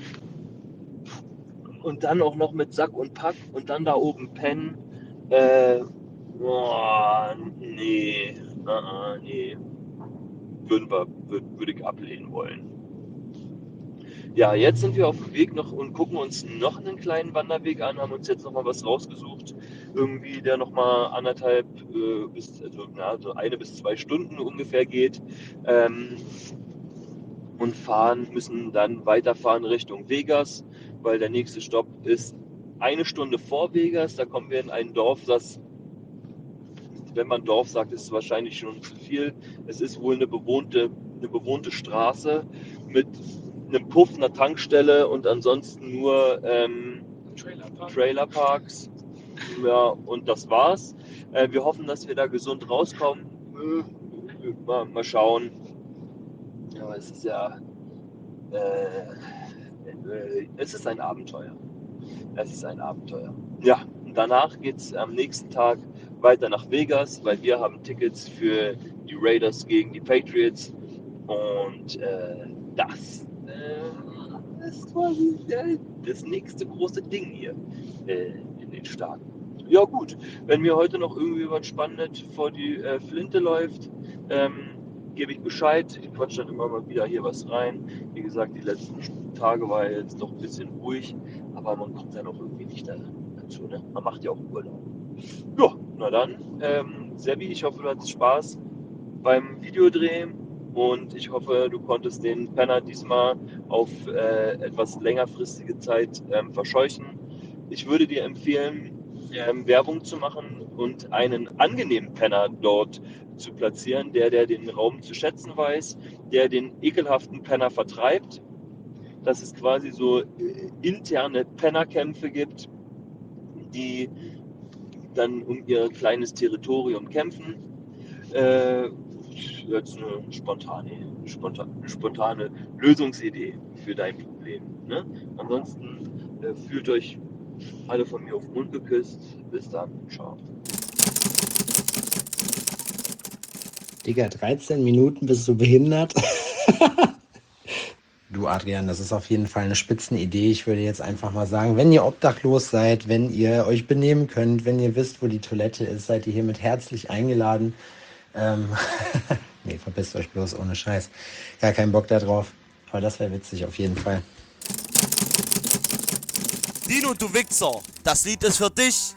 und dann auch noch mit Sack und Pack und dann da oben pennen, äh, boah, nee, uh -uh, nee, würden wir, würd, würde ich ablehnen wollen. Ja, jetzt sind wir auf dem Weg noch und gucken uns noch einen kleinen Wanderweg an, haben uns jetzt noch mal was rausgesucht, irgendwie der noch mal anderthalb äh, bis also, na, so eine bis zwei Stunden ungefähr geht, ähm, und fahren müssen dann weiterfahren Richtung Vegas, weil der nächste Stopp ist eine Stunde vor Vegas. Da kommen wir in ein Dorf, das, wenn man Dorf sagt, ist es wahrscheinlich schon zu viel. Es ist wohl eine bewohnte, eine bewohnte Straße mit einem Puff, einer Tankstelle und ansonsten nur ähm, Trailerpark. Trailerparks. Ja, und das war's. Äh, wir hoffen, dass wir da gesund rauskommen. Äh, mal, mal schauen. Ja, es ist ja äh, äh, es ist ein Abenteuer. Es ist ein Abenteuer. Ja, und danach geht es am nächsten Tag weiter nach Vegas, weil wir haben Tickets für die Raiders gegen die Patriots. Und äh, das äh, ist quasi äh, das nächste große Ding hier äh, in den Staaten. Ja gut, wenn mir heute noch irgendwie was Spannendes vor die äh, Flinte läuft, ähm, gebe ich Bescheid. Ich quatsch dann immer mal wieder hier was rein. Wie gesagt, die letzten Tage war jetzt noch ein bisschen ruhig, aber man kommt dann auch irgendwie nicht dazu. Ne? Man macht ja auch Urlaub. Ja, na dann, ähm, Sebi, ich hoffe, du hattest Spaß beim Videodrehen und ich hoffe, du konntest den Penner diesmal auf äh, etwas längerfristige Zeit ähm, verscheuchen. Ich würde dir empfehlen, ähm, Werbung zu machen und einen angenehmen Penner dort zu platzieren, der, der den Raum zu schätzen weiß, der den ekelhaften Penner vertreibt, dass es quasi so äh, interne Pennerkämpfe gibt, die dann um ihr kleines Territorium kämpfen. Äh, jetzt eine spontane, spontane, spontane Lösungsidee für dein Problem. Ne? Ansonsten äh, fühlt euch alle von mir auf den Mund geküsst. Bis dann. Ciao. Digga, dreizehn Minuten, bist du behindert? Du Adrian, das ist auf jeden Fall eine Spitzenidee. Ich würde jetzt einfach mal sagen, wenn ihr obdachlos seid, wenn ihr euch benehmen könnt, wenn ihr wisst, wo die Toilette ist, seid ihr hiermit herzlich eingeladen. Ähm nee, verpisst euch bloß, ohne Scheiß. Gar keinen Bock da drauf. Aber das wäre witzig auf jeden Fall. Dino, du Wichser, das Lied ist für dich.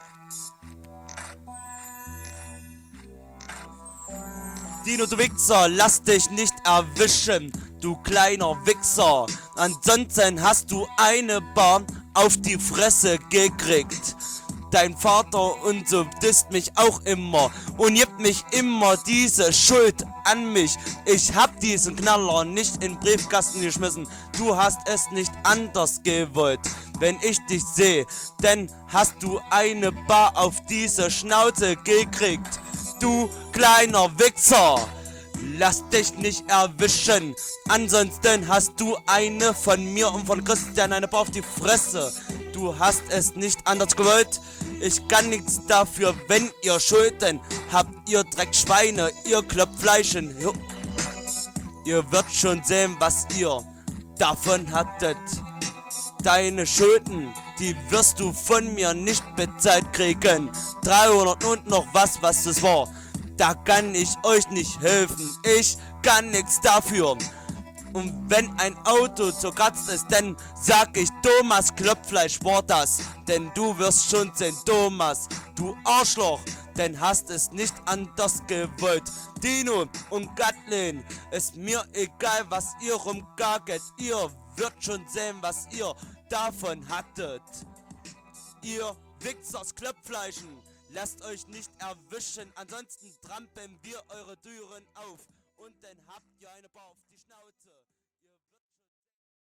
Dino, du Wichser, lass dich nicht erwischen, du kleiner Wichser. Ansonsten hast du eine Bar auf die Fresse gekriegt. Dein Vater und so disst mich auch immer und gibt mich immer diese Schuld an mich. Ich hab diesen Knaller nicht in den Briefkasten geschmissen. Du hast es nicht anders gewollt. Wenn ich dich sehe, dann hast du eine Bar auf diese Schnauze gekriegt. Du kleiner Wichser, lass dich nicht erwischen. Ansonsten hast du eine von mir und von Christian eine Bar auf die Fresse. Du hast es nicht anders gewollt. Ich kann nichts dafür, wenn ihr Schulden habt, ihr Dreckschweine, ihr Klopffleischen. Ihr werdet schon sehen, was ihr davon hattet. Deine Schulden, die wirst du von mir nicht bezahlt kriegen. dreihundert und noch was, was das war. Da kann ich euch nicht helfen. Ich kann nichts dafür. Und wenn ein Auto zerkratzt ist, dann sag ich, Thomas Klopffleisch war das. Denn du wirst schon sehen, Thomas, du Arschloch, denn hast es nicht anders gewollt. Dino und Gatlin, ist mir egal, was ihr rumgaget. Ihr wird schon sehen, was ihr davon hattet. Ihr Wichsers Klopfleischen, lasst euch nicht erwischen, ansonsten trampeln wir eure Türen auf und dann habt ihr eine Bar auf die Schnauze.